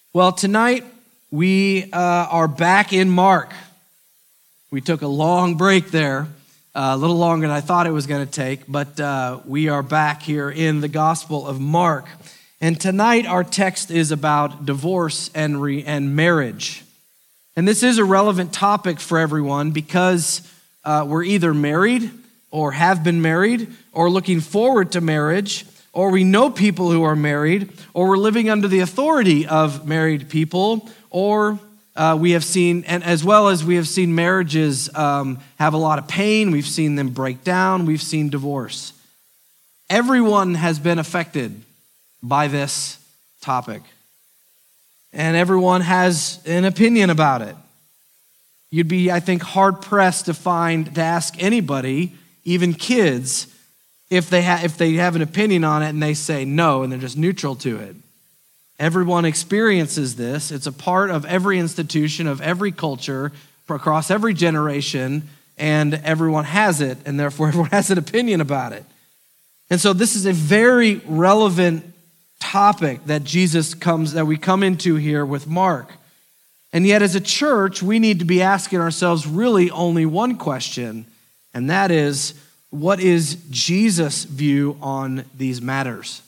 Well, tonight we are back in Mark. We took a long break there, a little longer than I thought it was going to take, but we are back here in the Gospel of Mark. And tonight our text is about divorce and marriage. And this is a relevant topic for everyone because we're either married or have been married or looking forward to marriage, or we know people who are married, or we're living under the authority of married people, or we have seen, and as well as we have seen marriages have a lot of pain, we've seen them break down, we've seen divorce. Everyone has been affected by this topic, and everyone has an opinion about it. You'd be, I think, hard-pressed to ask anybody, even kids, if they have an opinion on it and they say no and they're just neutral to it. Everyone experiences this. It's a part of every institution, of every culture, across every generation, and everyone has it, and therefore everyone has an opinion about it. And so this is a very relevant topic that we come into here with Mark. And yet as a church, we need to be asking ourselves really only one question, and that is, what is Jesus' view on these matters?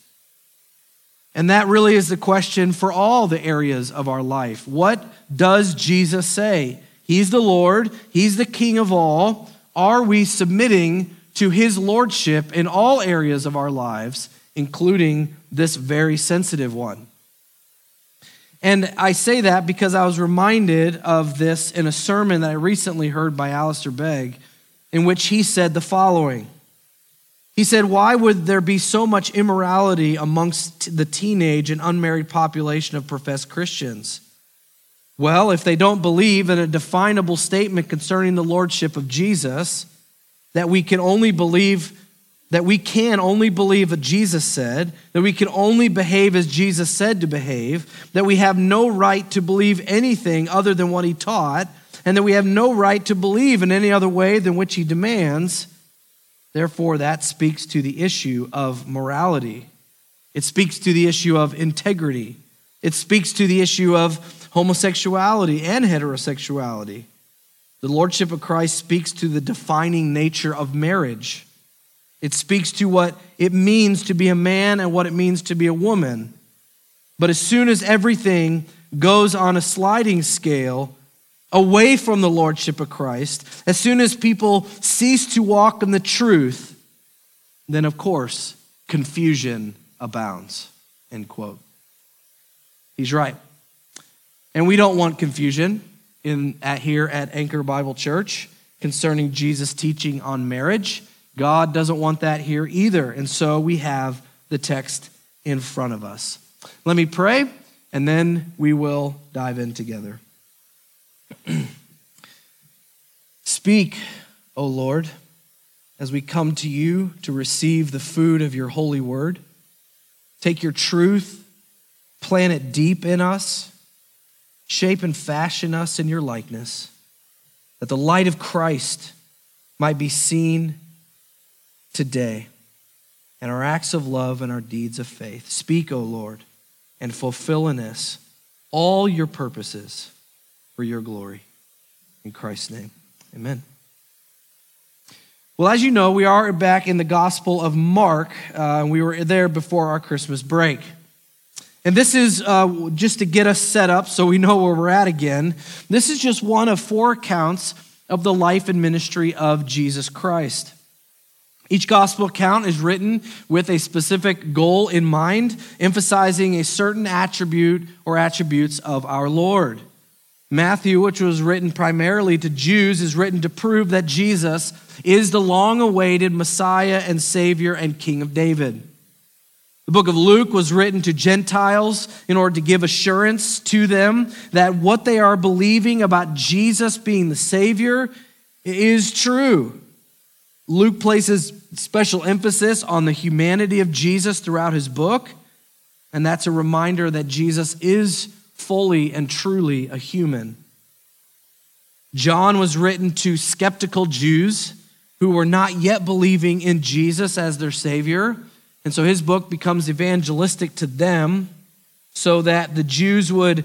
And that really is the question for all the areas of our life. What does Jesus say? He's the Lord. He's the King of all. Are we submitting to his lordship in all areas of our lives, including this very sensitive one? And I say that because I was reminded of this in a sermon that I recently heard by Alistair Begg, in which he said the following. He said, "Why would there be so much immorality amongst the teenage and unmarried population of professed Christians? Well, if they don't believe in a definable statement concerning the lordship of Jesus, that we can only believe what Jesus said, that we can only behave as Jesus said to behave, that we have no right to believe anything other than what he taught, and that we have no right to believe in any other way than which he demands. Therefore, that speaks to the issue of morality. It speaks to the issue of integrity. It speaks to the issue of homosexuality and heterosexuality. The lordship of Christ speaks to the defining nature of marriage. It speaks to what it means to be a man and what it means to be a woman. But as soon as everything goes on a sliding scale away from the lordship of Christ, as soon as people cease to walk in the truth, then of course, confusion abounds." End quote. He's right. And we don't want confusion here at Anchor Bible Church concerning Jesus' teaching on marriage. God doesn't want that here either. And so we have the text in front of us. Let me pray, and then we will dive in together. Speak, O Lord, as we come to you to receive the food of your holy word. Take your truth, plant it deep in us, shape and fashion us in your likeness, that the light of Christ might be seen today, and our acts of love and our deeds of faith. Speak, O Lord, and fulfill in us all your purposes for your glory. In Christ's name, amen. Well, as you know, we are back in the Gospel of Mark. We were there before our Christmas break. And this is just to get us set up so we know where we're at again. This is just one of 4 accounts of the life and ministry of Jesus Christ. Each gospel account is written with a specific goal in mind, emphasizing a certain attribute or attributes of our Lord. Matthew, which was written primarily to Jews, is written to prove that Jesus is the long-awaited Messiah and Savior and King of David. The book of Luke was written to Gentiles in order to give assurance to them that what they are believing about Jesus being the Savior is true. Luke places special emphasis on the humanity of Jesus throughout his book, and that's a reminder that Jesus is fully and truly a human. John was written to skeptical Jews who were not yet believing in Jesus as their Savior, and so his book becomes evangelistic to them. so that the Jews would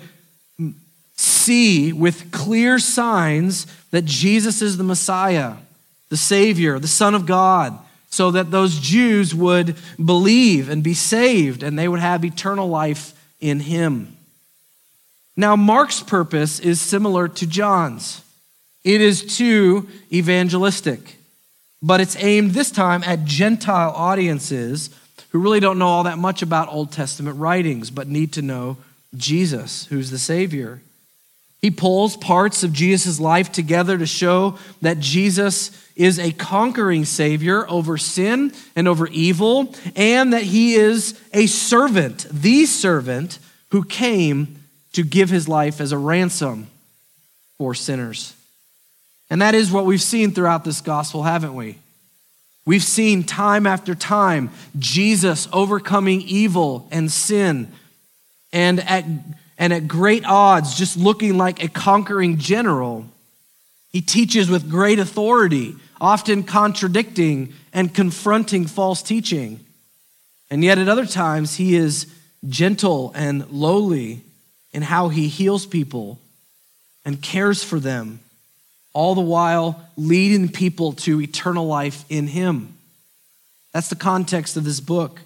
see with clear signs that Jesus is the Messiah, the Savior, the Son of God, so that those Jews would believe and be saved and they would have eternal life in him. Now, Mark's purpose is similar to John's. It is too evangelistic, but it's aimed this time at Gentile audiences who really don't know all that much about Old Testament writings, but need to know Jesus, who's the Savior. He pulls parts of Jesus' life together to show that Jesus is a conquering Savior over sin and over evil, and that he is a servant, the servant who came to give his life as a ransom for sinners. And that is what we've seen throughout this gospel, haven't we? We've seen time after time Jesus overcoming evil and sin, and at great odds, just looking like a conquering general. He teaches with great authority, often contradicting and confronting false teaching. And yet at other times, he is gentle and lowly in how he heals people and cares for them, all the while leading people to eternal life in him. That's the context of this book.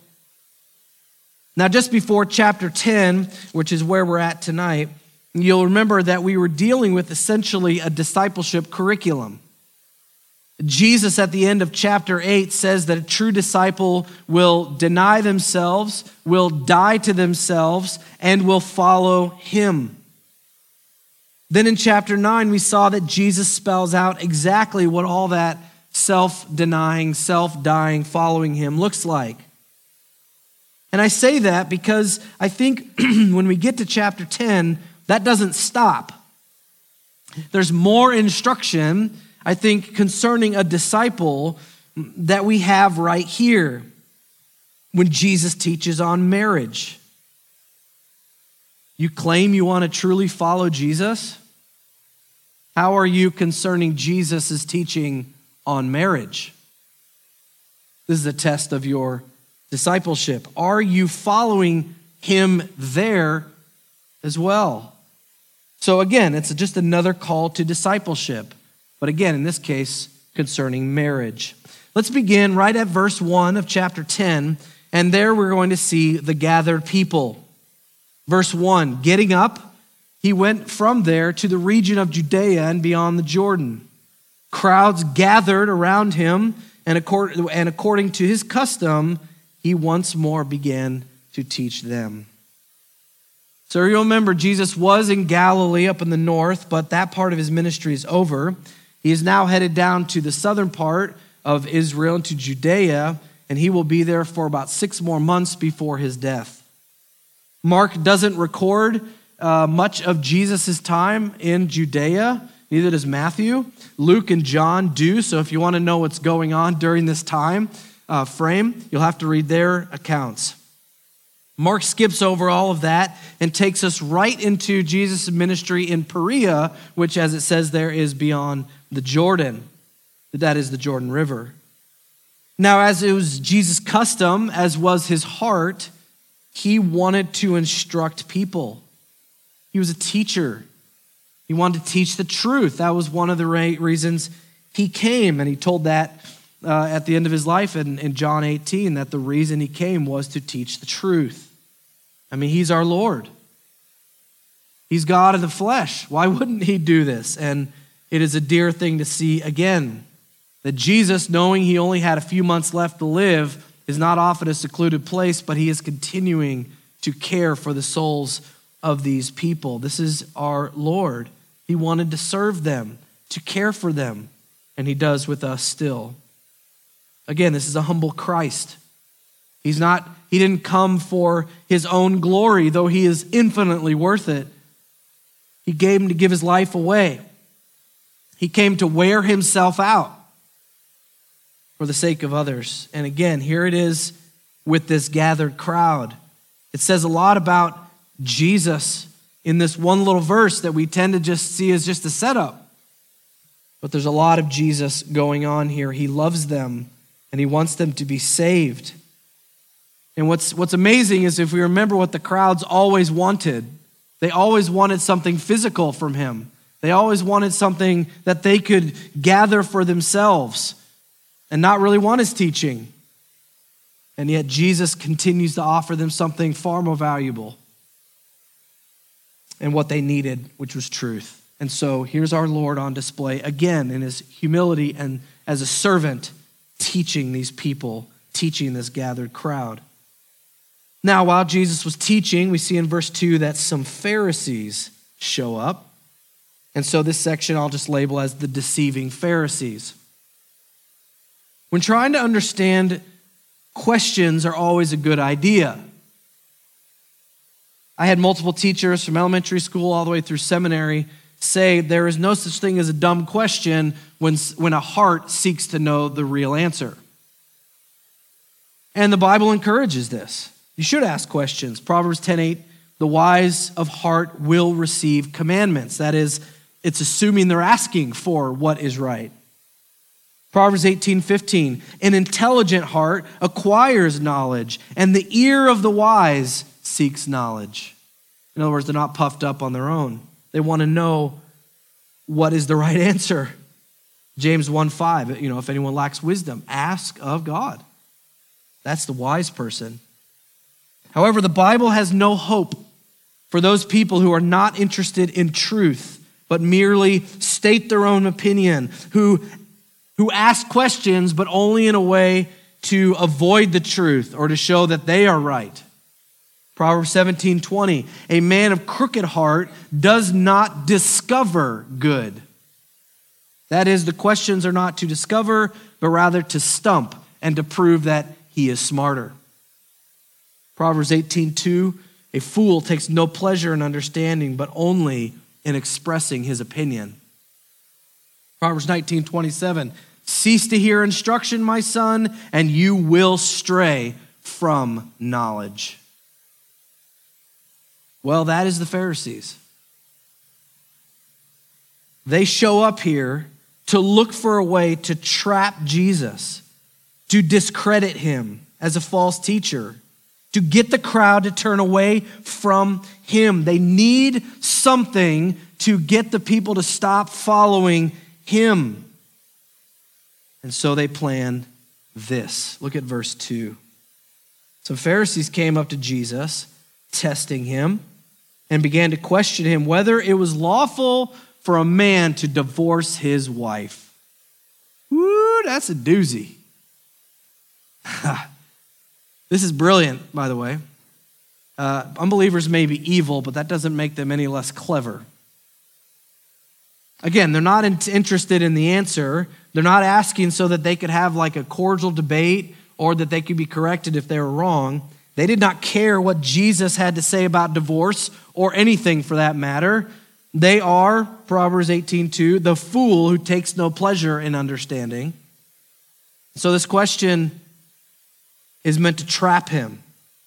Now, just before chapter 10, which is where we're at tonight, you'll remember that we were dealing with essentially a discipleship curriculum. Jesus, at the end of chapter 8, says that a true disciple will deny themselves, will die to themselves, and will follow him. Then in chapter 9, we saw that Jesus spells out exactly what all that self-denying, self-dying, following him looks like. And I say that because I think when we get to chapter 10, that doesn't stop. There's more instruction, I think, concerning a disciple that we have right here when Jesus teaches on marriage. You claim you want to truly follow Jesus? How are you concerning Jesus' teaching on marriage? This is a test of your discipleship. Are you following him there as well? So again, it's just another call to discipleship. But again, in this case, concerning marriage. Let's begin right at verse 1 of chapter 10. And there we're going to see the gathered people. Verse 1, getting up, he went from there to the region of Judea and beyond the Jordan. Crowds gathered around him, and according to his custom, he once more began to teach them. So you'll remember Jesus was in Galilee up in the north, but that part of his ministry is over. He is now headed down to the southern part of Israel, into Judea, and he will be there for about 6 more months before his death. Mark doesn't record much of Jesus' time in Judea, neither does Matthew. Luke and John do, so if you want to know what's going on during this time frame, you'll have to read their accounts. Mark skips over all of that and takes us right into Jesus' ministry in Perea, which, as it says there, is beyond the Jordan. That is the Jordan River. Now, as it was Jesus' custom, as was his heart, he wanted to instruct people. He was a teacher. He wanted to teach the truth. That was one of the reasons he came, and he told that at the end of his life in John 18, that the reason he came was to teach the truth. I mean, he's our Lord. He's God in the flesh. Why wouldn't he do this? And it is a dear thing to see again, that Jesus, knowing he only had a few months left to live, is not off at a secluded place, but he is continuing to care for the souls of these people. This is our Lord. He wanted to serve them, to care for them, and he does with us still. Again, this is a humble Christ. He didn't come for his own glory, though he is infinitely worth it. He came to give his life away. He came to wear himself out for the sake of others. And again, here it is with this gathered crowd. It says a lot about Jesus in this one little verse that we tend to just see as just a setup. But there's a lot of Jesus going on here. He loves them and he wants them to be saved. And what's amazing is if we remember what the crowds always wanted, they always wanted something physical from him. They always wanted something that they could gather for themselves and not really want his teaching. And yet Jesus continues to offer them something far more valuable and what they needed, which was truth. And so here's our Lord on display again in his humility and as a servant teaching these people, teaching this gathered crowd. Now, while Jesus was teaching, we see in verse 2 that some Pharisees show up. And so this section I'll just label as the deceiving Pharisees. When trying to understand, questions are always a good idea. I had multiple teachers from elementary school all the way through seminary say there is no such thing as a dumb question when a heart seeks to know the real answer. And the Bible encourages this. You should ask questions. Proverbs 10:8, the wise of heart will receive commandments. That is, it's assuming they're asking for what is right. Proverbs 18:15, an intelligent heart acquires knowledge, and the ear of the wise seeks knowledge. In other words, they're not puffed up on their own. They want to know what is the right answer. James 1:5, if anyone lacks wisdom, ask of God. That's the wise person. However, the Bible has no hope for those people who are not interested in truth, but merely state their own opinion, who ask questions, but only in a way to avoid the truth or to show that they are right. Proverbs 17:20, a man of crooked heart does not discover good. That is, the questions are not to discover, but rather to stump and to prove that he is smarter. Proverbs 18:2, a fool takes no pleasure in understanding, but only in expressing his opinion. Proverbs 19:27, cease to hear instruction, my son, and you will stray from knowledge. Well, that is the Pharisees. They show up here to look for a way to trap Jesus, to discredit him as a false teacher, to get the crowd to turn away from him. They need something to get the people to stop following him. And so they plan this. Look at verse 2. Some Pharisees came up to Jesus, testing him, and began to question him whether it was lawful for a man to divorce his wife. Woo, that's a doozy. This is brilliant, by the way. Unbelievers may be evil, but that doesn't make them any less clever. Again, they're not interested in the answer. They're not asking so that they could have like a cordial debate or that they could be corrected if they were wrong. They did not care what Jesus had to say about divorce or anything for that matter. They are, Proverbs 18:2, the fool who takes no pleasure in understanding. So this question is meant to trap him.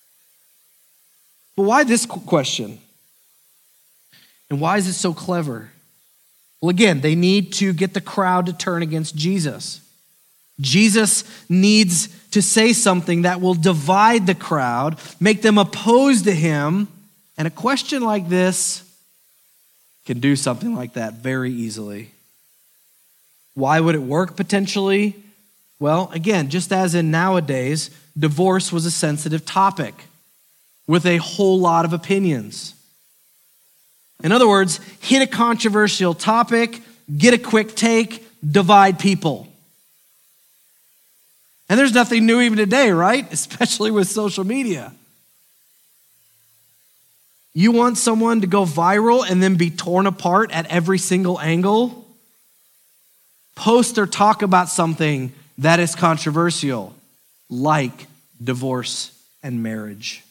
But why this question? And why is it so clever? Well, again, they need to get the crowd to turn against Jesus. Jesus needs to say something that will divide the crowd, make them opposed to him. And a question like this can do something like that very easily. Why would it work potentially? Well, again, just as in nowadays, divorce was a sensitive topic with a whole lot of opinions. In other words, hit a controversial topic, get a quick take, divide people. And there's nothing new even today, right? Especially with social media. You want someone to go viral and then be torn apart at every single angle? Post or talk about something that is controversial, like divorce and marriage.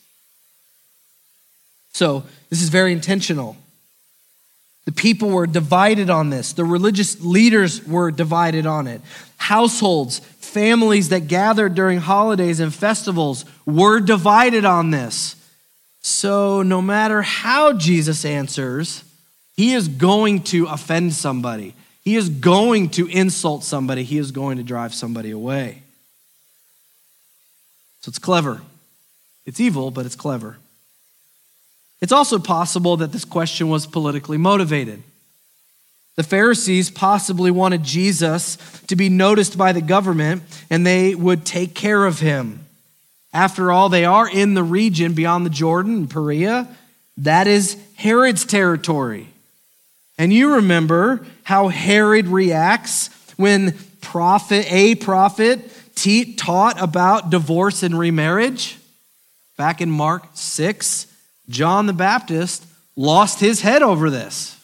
So this is very intentional. The people were divided on this. The religious leaders were divided on it. Households, families that gathered during holidays and festivals were divided on this. So no matter how Jesus answers, he is going to offend somebody. He is going to insult somebody. He is going to drive somebody away. So it's clever. It's evil, but it's clever. It's also possible that this question was politically motivated. The Pharisees possibly wanted Jesus to be noticed by the government, and they would take care of him. After all, they are in the region beyond the Jordan and Perea. That is Herod's territory. And you remember how Herod reacts when a prophet taught about divorce and remarriage. Back in Mark 6, John the Baptist lost his head over this.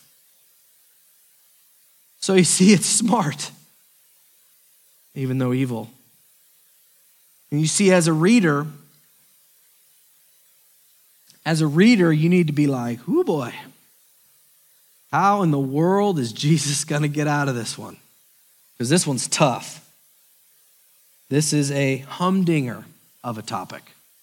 So you see, it's smart, even though evil. And you see, as a reader, you need to be like, oh boy, how in the world is Jesus going to get out of this one? Because this one's tough. This is a humdinger of a topic.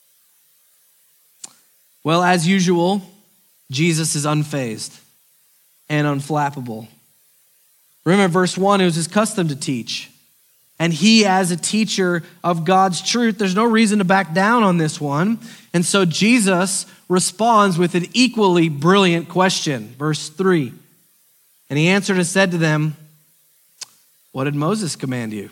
Well, as usual, Jesus is unfazed and unflappable. Remember verse 1, it was his custom to teach. And he, as a teacher of God's truth, there's no reason to back down on this one. And so Jesus responds with an equally brilliant question. Verse 3, and he answered and said to them, what did Moses command you?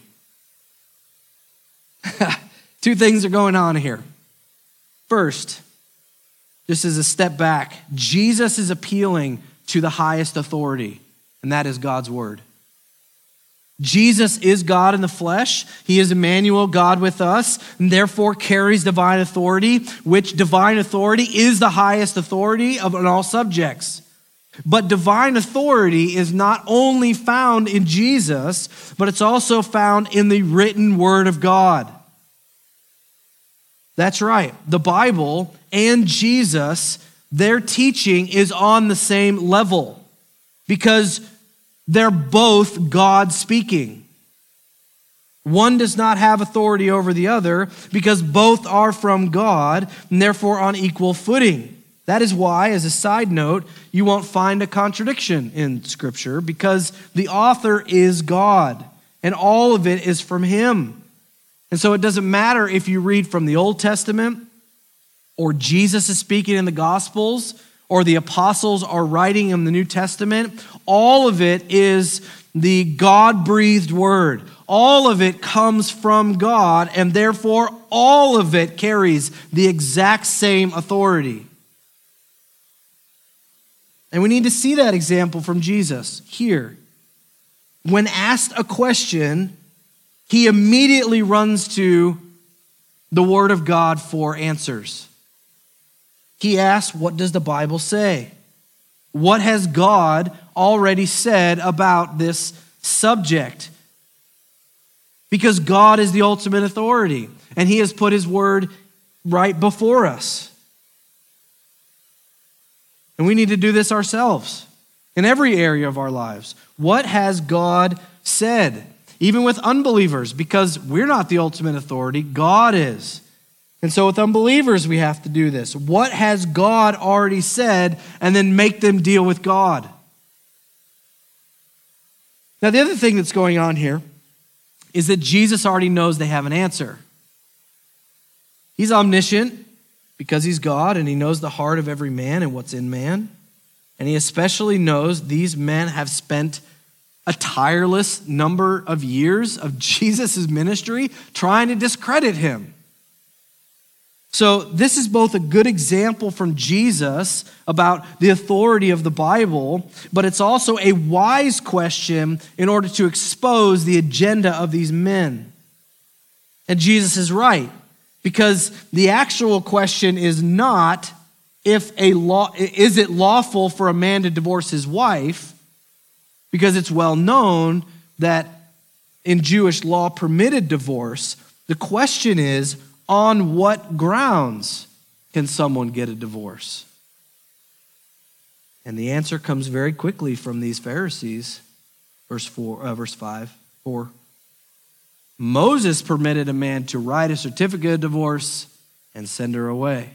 Two things are going on here. First, just as a step back, Jesus is appealing to the highest authority, and that is God's word. Jesus is God in the flesh. He is Emmanuel, God with us, and therefore carries divine authority, which divine authority is the highest authority of all subjects. But divine authority is not only found in Jesus, but it's also found in the written word of God. That's right. The Bible and Jesus, their teaching is on the same level because they're both God speaking. One does not have authority over the other because both are from God and therefore on equal footing. That is why, as a side note, you won't find a contradiction in Scripture because the author is God and all of it is from him. And so it doesn't matter if you read from the Old Testament or Jesus is speaking in the Gospels or the apostles are writing in the New Testament. All of it is the God-breathed word. All of it comes from God, and therefore all of it carries the exact same authority. And we need to see that example from Jesus here. When asked a question, he immediately runs to the Word of God for answers. He asks, what does the Bible say? What has God already said about this subject? Because God is the ultimate authority, and he has put his word right before us. And we need to do this ourselves in every area of our lives. What has God said? Even with unbelievers, because we're not the ultimate authority, God is. And so with unbelievers, we have to do this. What has God already said? And then make them deal with God. Now, the other thing that's going on here is that Jesus already knows they have an answer. He's omniscient because he's God, and he knows the heart of every man and what's in man. And he especially knows these men have spent a tireless number of years of Jesus' ministry trying to discredit him. So this is both a good example from Jesus about the authority of the Bible, but it's also a wise question in order to expose the agenda of these men. And Jesus is right, because the actual question is not is it lawful for a man to divorce his wife, because it's well known that in Jewish law permitted divorce. The question is, on what grounds can someone get a divorce? And the answer comes very quickly from these Pharisees. Verse 5. For Moses permitted a man to write a certificate of divorce and send her away.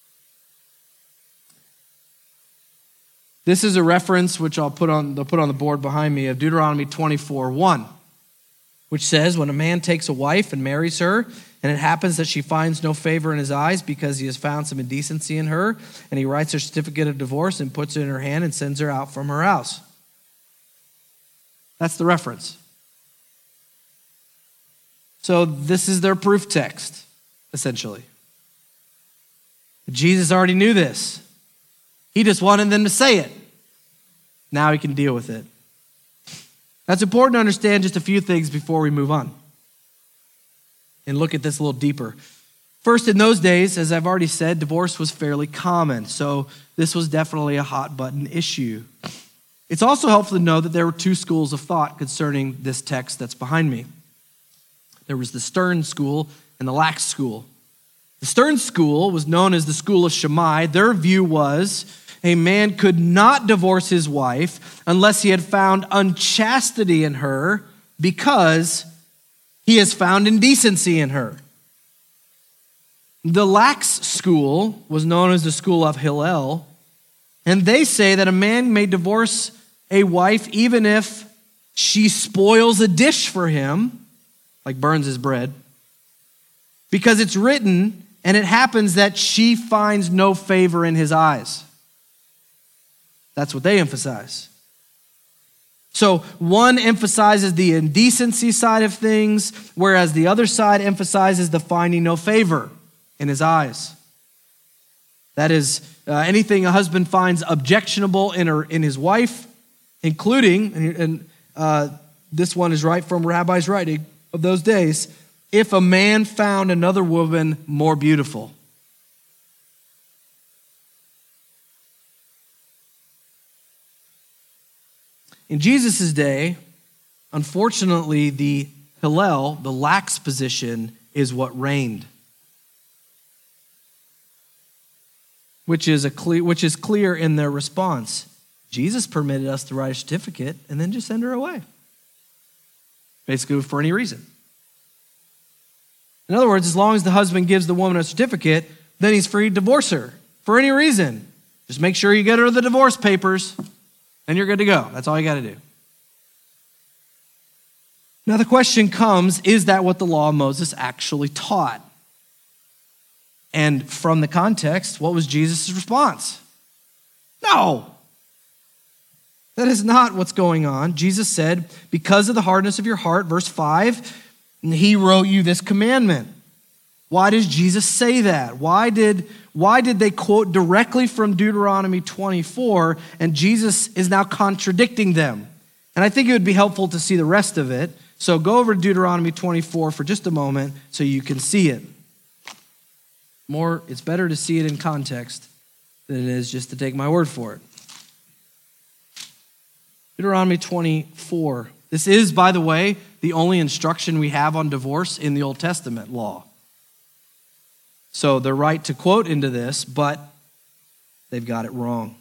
This is a reference which they'll put on the board behind me of Deuteronomy 24:1. which says, when a man takes a wife and marries her, and it happens that she finds no favor in his eyes because he has found some indecency in her, and he writes her certificate of divorce and puts it in her hand and sends her out from her house. That's the reference. So this is their proof text, essentially. Jesus already knew this. He just wanted them to say it. Now he can deal with it. That's important to understand just a few things before we move on and look at this a little deeper. First, in those days, as I've already said, divorce was fairly common, so this was definitely a hot button issue. It's also helpful to know that there were two schools of thought concerning this text that's behind me. There was the Stern school and the Lax school. The Stern school was known as the school of Shammai. Their view was a man could not divorce his wife unless he had found unchastity in her because he has found indecency in her. The Lax school was known as the school of Hillel, and they say that a man may divorce a wife even if she spoils a dish for him, like burns his bread, because it's written and it happens that she finds no favor in his eyes. That's what they emphasize. So one emphasizes the indecency side of things, whereas the other side emphasizes the finding no favor in his eyes. That is, anything a husband finds objectionable in his wife, including, and this one is right from Rabbi's writing of those days, if a man found another woman more beautiful. In Jesus' day, unfortunately, the Hillel, the lax position, is what reigned, which is clear in their response. Jesus permitted us to write a certificate and then just send her away, basically for any reason. In other words, as long as the husband gives the woman a certificate, then he's free to divorce her for any reason. Just make sure you get her the divorce papers, and you're good to go. That's all you got to do. Now the question comes, is that what the law of Moses actually taught? And from the context, what was Jesus' response? No. That is not what's going on. Jesus said, because of the hardness of your heart, verse 5, he wrote you this commandment. Why does Jesus say that? Why did they quote directly from Deuteronomy 24 and Jesus is now contradicting them? And I think it would be helpful to see the rest of it. So go over to Deuteronomy 24 for just a moment so you can see it. It's better to see it in context than it is just to take my word for it. Deuteronomy 24. This is, by the way, the only instruction we have on divorce in the Old Testament law. So they're right to quote into this, but they've got it wrong.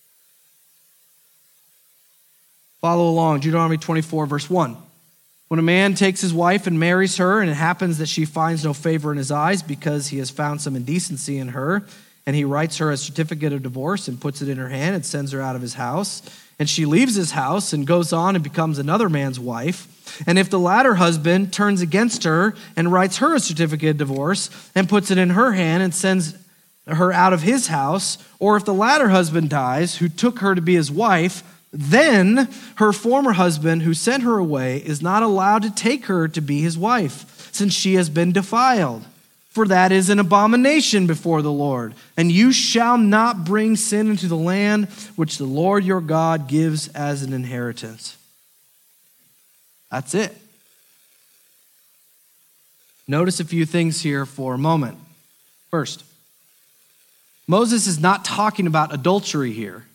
Follow along, Deuteronomy 24, verse 1. When a man takes his wife and marries her, and it happens that she finds no favor in his eyes because he has found some indecency in her, and he writes her a certificate of divorce and puts it in her hand and sends her out of his house, and she leaves his house and goes on and becomes another man's wife, and if the latter husband turns against her and writes her a certificate of divorce and puts it in her hand and sends her out of his house, or if the latter husband dies who took her to be his wife, then her former husband who sent her away is not allowed to take her to be his wife, since she has been defiled. For that is an abomination before the Lord. And you shall not bring sin into the land which the Lord your God gives as an inheritance. That's it. Notice a few things here for a moment. First, Moses is not talking about adultery here.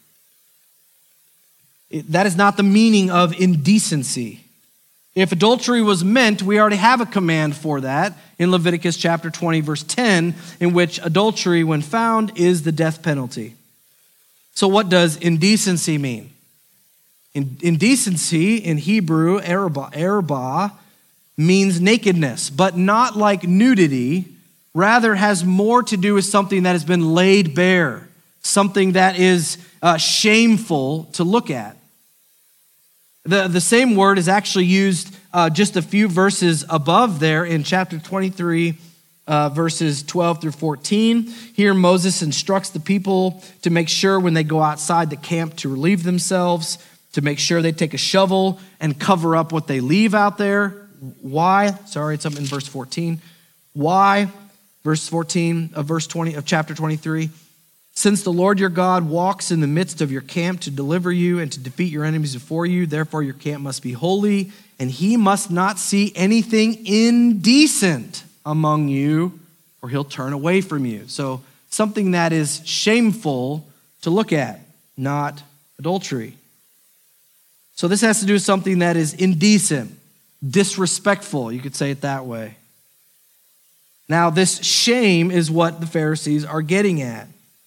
That is not the meaning of indecency. If adultery was meant, we already have a command for that in Leviticus chapter 20, verse 10, in which adultery, when found, is the death penalty. So what does indecency mean? Indecency in Hebrew, arabah, means nakedness, but not like nudity. Rather, has more to do with something that has been laid bare, something that is shameful to look at. The same word is actually used just a few verses above there in chapter 23, verses 12 through 14. Here Moses instructs the people to make sure when they go outside the camp to relieve themselves, to make sure they take a shovel and cover up what they leave out there. Why? Sorry, it's up in verse 14. Why? Verse 14 of verse 20 of chapter 23. Since the Lord your God walks in the midst of your camp to deliver you and to defeat your enemies before you, therefore your camp must be holy, and he must not see anything indecent among you, or he'll turn away from you. So something that is shameful to look at, not adultery. So this has to do with something that is indecent, disrespectful, you could say it that way. Now, this shame is what the Pharisees are getting at,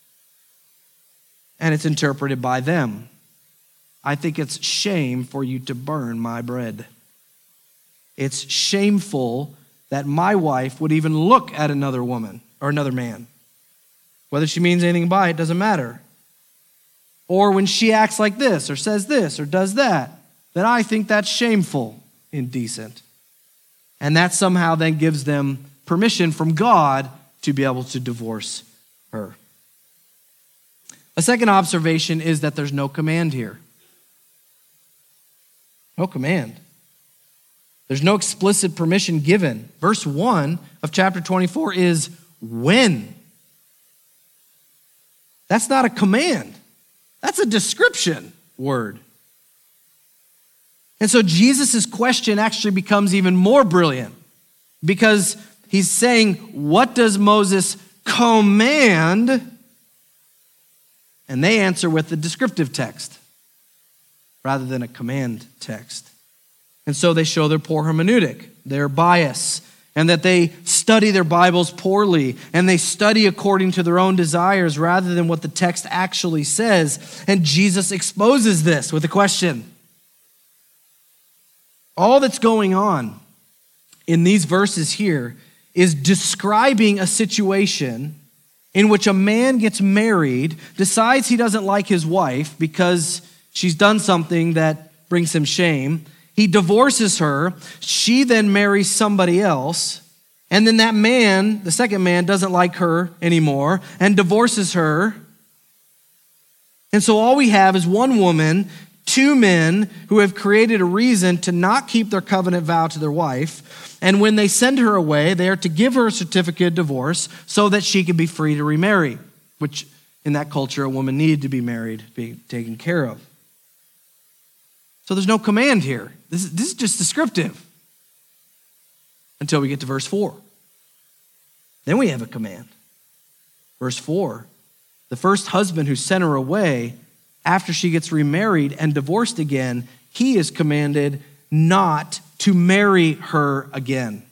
and it's interpreted by them. I think it's shame for you to burn my bread. It's shameful that my wife would even look at another woman or another man. Whether she means anything by it doesn't matter. Or when she acts like this or says this or does that, then I think that's shameful, indecent. And that somehow then gives them permission from God to be able to divorce her. A second observation is that there's no command here. No command. There's no explicit permission given. Verse 1 of chapter 24 is when. That's not a command. That's a description word. And so Jesus' question actually becomes even more brilliant because he's saying, what does Moses command? And they answer with the descriptive text rather than a command text. And so they show their poor hermeneutic, their bias, and that they study their Bibles poorly, and they study according to their own desires rather than what the text actually says. And Jesus exposes this with a question. All that's going on in these verses here is describing a situation in which a man gets married, decides he doesn't like his wife because she's done something that brings him shame. He divorces her. She then marries somebody else. And then that man, the second man, doesn't like her anymore and divorces her. And so all we have is one woman, two men who have created a reason to not keep their covenant vow to their wife. And when they send her away, they are to give her a certificate of divorce so that she can be free to remarry, which in that culture, a woman needed to be married, be taken care of. So there's no command here. This is just descriptive until we get to verse 4. Then we have a command. Verse 4, the first husband who sent her away after she gets remarried and divorced again, he is commanded not to marry her again.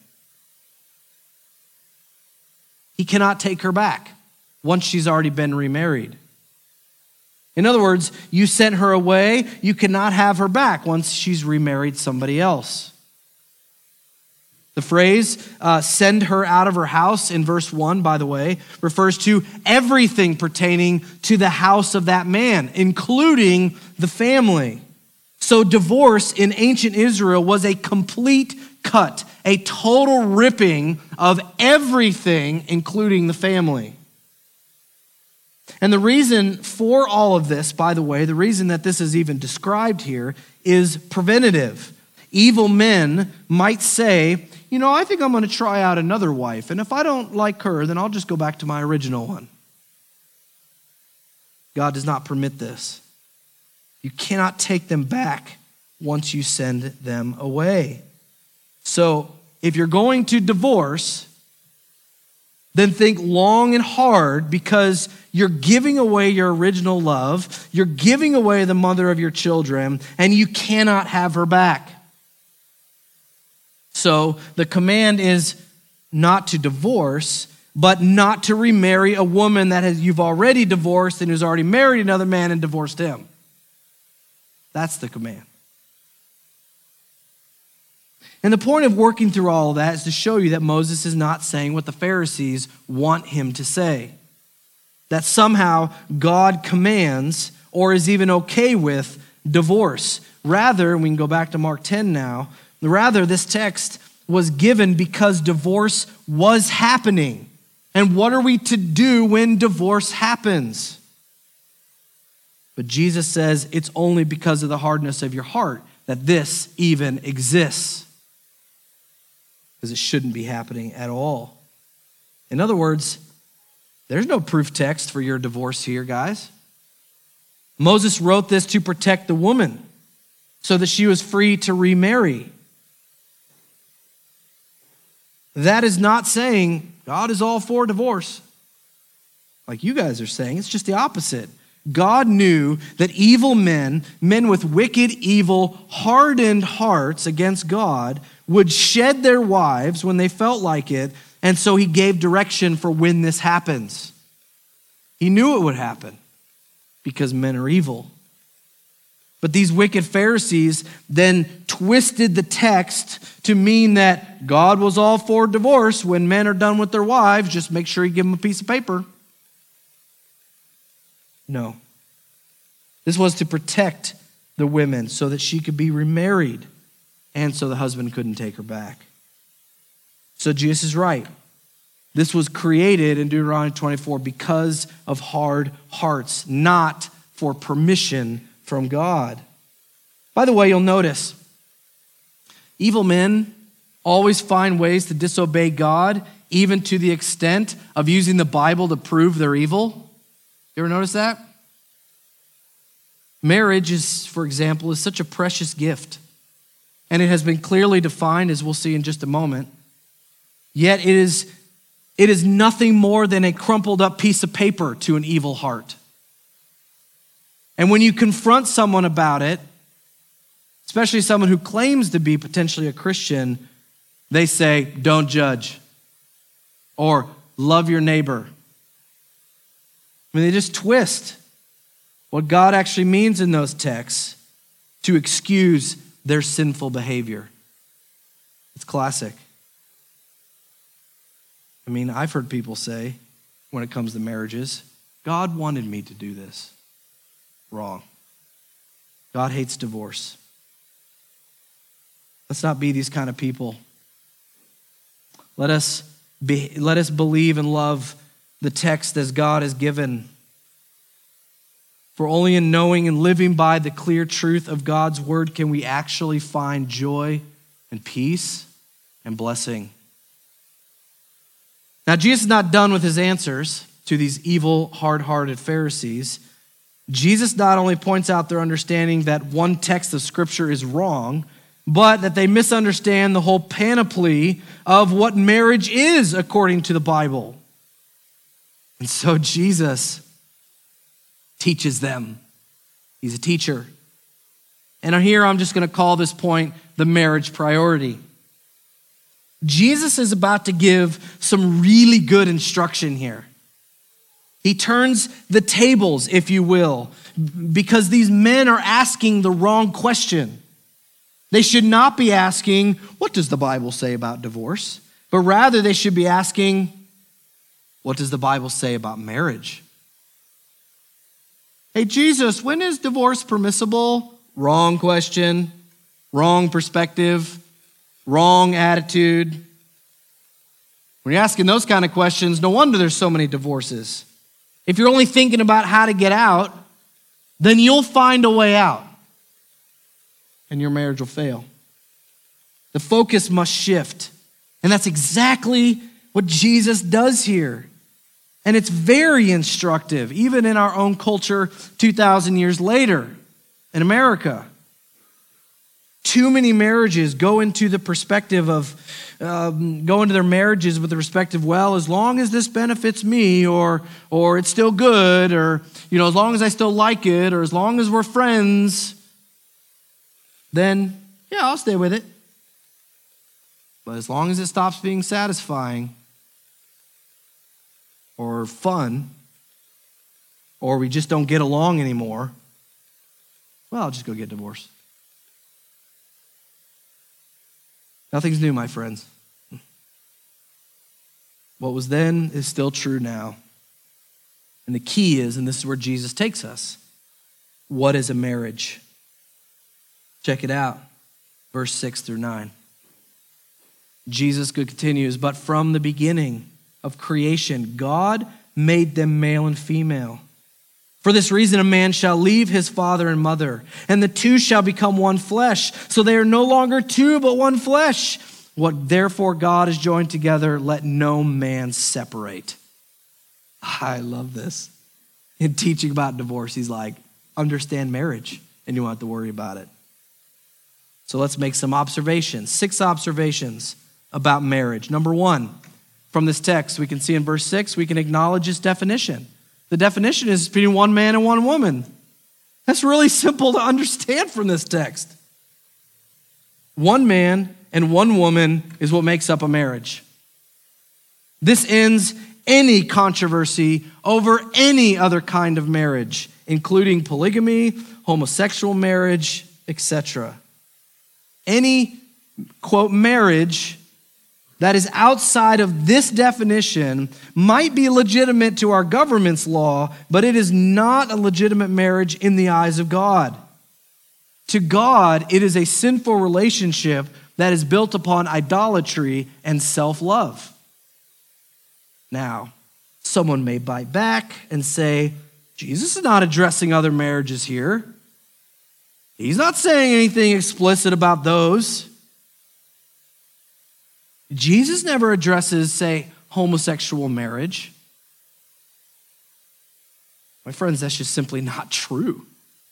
He cannot take her back once she's already been remarried. In other words, you sent her away, you cannot have her back once she's remarried somebody else. The phrase, send her out of her house in verse 1, by the way, refers to everything pertaining to the house of that man, including the family. So divorce in ancient Israel was a complete cut, a total ripping of everything, including the family. And the reason for all of this, by the way, the reason that this is even described here is preventative. Evil men might say, I think I'm going to try out another wife, and if I don't like her, then I'll just go back to my original one. God does not permit this. You cannot take them back once you send them away. So if you're going to divorce, then think long and hard because you're giving away your original love, you're giving away the mother of your children, and you cannot have her back. So the command is not to divorce, but not to remarry a woman that you've already divorced and who's already married another man and divorced him. That's the command. And the point of working through all of that is to show you that Moses is not saying what the Pharisees want him to say. That somehow God commands or is even okay with divorce. Rather, we can go back to Mark 10 now, rather this text was given because divorce was happening. And what are we to do when divorce happens? But Jesus says it's only because of the hardness of your heart that this even exists. Because it shouldn't be happening at all. In other words, there's no proof text for your divorce here, guys. Moses wrote this to protect the woman so that she was free to remarry. That is not saying God is all for divorce, like you guys are saying. It's just the opposite. God knew that evil men with wicked, evil, hardened hearts against God, would shed their wives when they felt like it, and so he gave direction for when this happens. He knew it would happen because men are evil. But these wicked Pharisees then twisted the text to mean that God was all for divorce. When men are done with their wives, just make sure you give them a piece of paper. No. This was to protect the women so that she could be remarried and so the husband couldn't take her back. So Jesus is right. This was created in Deuteronomy 24 because of hard hearts, not for permission from God. By the way, you'll notice, evil men always find ways to disobey God, even to the extent of using the Bible to prove they're evil. You ever notice that? Marriage is, for example, is such a precious gift. And it has been clearly defined, as we'll see in just a moment. Yet it is nothing more than a crumpled up piece of paper to an evil heart. And when you confront someone about it, especially someone who claims to be potentially a Christian, they say, don't judge, or love your neighbor. I mean, they just twist what God actually means in those texts to excuse their sinful behavior. It's classic. I mean, I've heard people say, when it comes to marriages, God wanted me to do this. Wrong. God hates divorce. Let's not be these kind of people. Let us believe and love the text as God has given. For only in knowing and living by the clear truth of God's word can we actually find joy and peace and blessing. Now, Jesus is not done with his answers to these evil, hard-hearted Pharisees. Jesus not only points out their understanding that one text of Scripture is wrong, but that they misunderstand the whole panoply of what marriage is according to the Bible. And so Jesus teaches them. He's a teacher. And here I'm just going to call this point the marriage priority. Jesus is about to give some really good instruction here. He turns the tables, if you will, because these men are asking the wrong question. They should not be asking, what does the Bible say about divorce? But rather they should be asking, what does the Bible say about marriage? Hey, Jesus, when is divorce permissible? Wrong question, wrong perspective, wrong attitude. When you're asking those kind of questions, no wonder there's so many divorces. If you're only thinking about how to get out, then you'll find a way out. And your marriage will fail. The focus must shift. And that's exactly what Jesus does here. And it's very instructive, even in our own culture 2,000 years later in America. Too many marriages go into the perspective of, go into their marriages with the perspective, well, as long as this benefits me, or it's still good, or, as long as I still like it, or as long as we're friends, then, yeah, I'll stay with it. But as long as it stops being satisfying, or fun, or we just don't get along anymore, well, I'll just go get divorced. Nothing's new, my friends. What was then is still true now. And the key is, and this is where Jesus takes us, what is a marriage? Check it out. Verse 6 through 9. Jesus continues, but from the beginning of creation, God made them male and female. For this reason, a man shall leave his father and mother, and the two shall become one flesh. So they are no longer two, but one flesh. What therefore God has joined together, let no man separate. I love this. In teaching about divorce, he's like, understand marriage, and you won't have to worry about it. So let's make some observations. 6 observations about marriage. Number 1, from this text, we can see in verse 6, we can acknowledge its definition. The definition is between one man and one woman. That's really simple to understand from this text. One man and one woman is what makes up a marriage. This ends any controversy over any other kind of marriage, including polygamy, homosexual marriage, etc. Any, quote, marriage that is outside of this definition might be legitimate to our government's law, but it is not a legitimate marriage in the eyes of God. To God, it is a sinful relationship that is built upon idolatry and self-love. Now, someone may bite back and say, Jesus is not addressing other marriages here. He's not saying anything explicit about those. Jesus never addresses, say, homosexual marriage. My friends, that's just simply not true.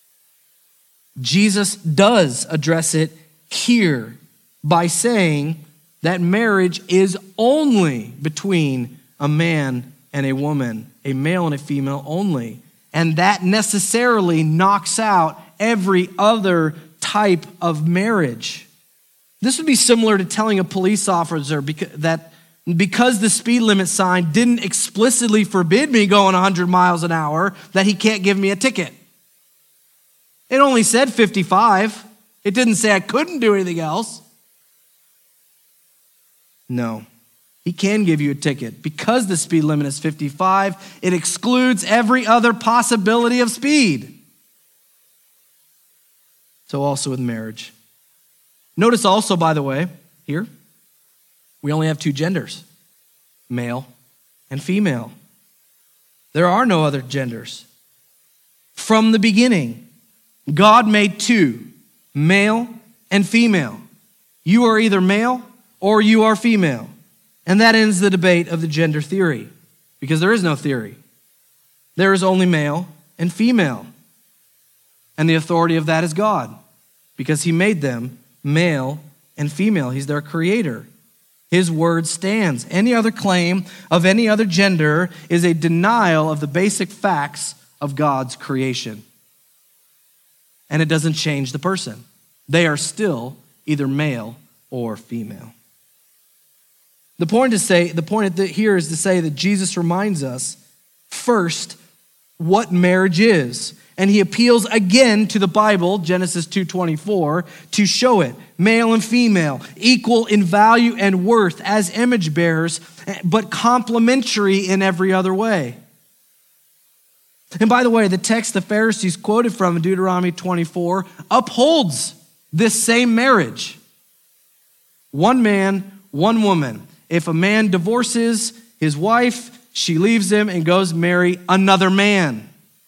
Jesus does address it here by saying that marriage is only between a man and a woman, a male and a female only. And that necessarily knocks out every other type of marriage. This would be similar to telling a police officer that because the speed limit sign didn't explicitly forbid me going 100 miles an hour, that he can't give me a ticket. It only said 55. It didn't say I couldn't do anything else. No, he can give you a ticket. Because the speed limit is 55, it excludes every other possibility of speed. So also with marriage. Notice also, by the way, here, we only have 2 genders, male and female. There are no other genders. From the beginning, God made 2, male and female. You are either male or you are female. And that ends the debate of the gender theory, because there is no theory. There is only male and female. And the authority of that is God, because he made them male and female. He's their creator. His word stands. Any other claim of any other gender is a denial of the basic facts of God's creation. And it doesn't change the person. They are still either male or female. The point here is to say that Jesus reminds us first what marriage is. And he appeals again to the Bible, Genesis 2:24, to show it. Male and female, equal in value and worth as image bearers, but complementary in every other way. And by the way, the text the Pharisees quoted from in Deuteronomy 24 upholds this same marriage. One man, one woman. If a man divorces his wife, she leaves him and goes marry another man.